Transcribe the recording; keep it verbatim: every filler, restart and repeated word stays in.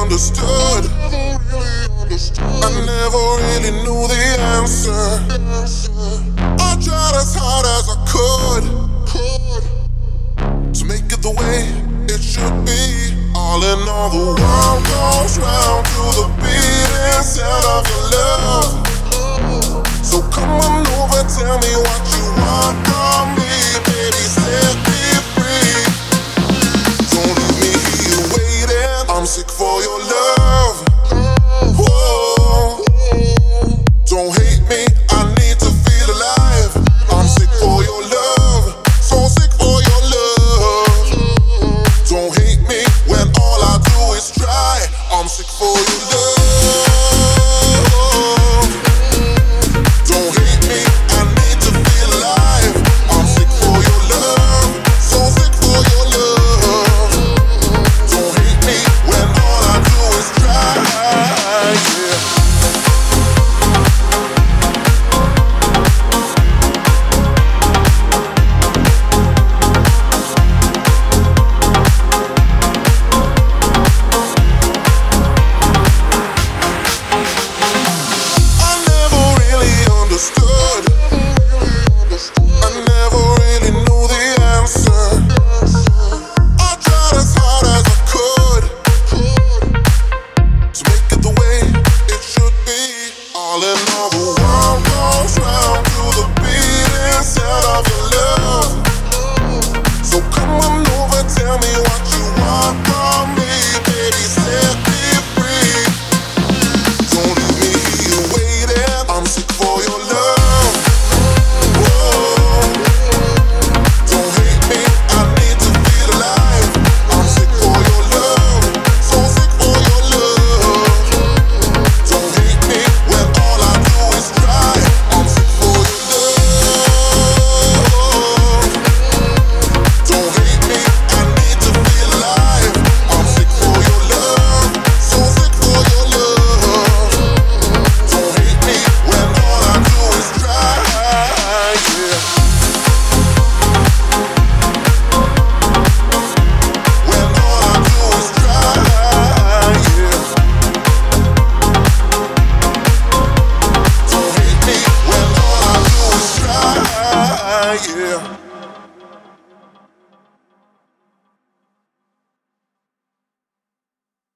understood. I never really knew the answer. I tried as hard as I could to make it the way it should be. All in all, the world goes round to the beating sound of your love. So come on over, tell me what you want from me, baby, set me free. Don't leave me here waiting, I'm sick for your love. Whoa. Don't hate me, I need to feel alive. I'm sick for your love, so sick for your love. Don't hate me when all I do is try. I'm sick for you.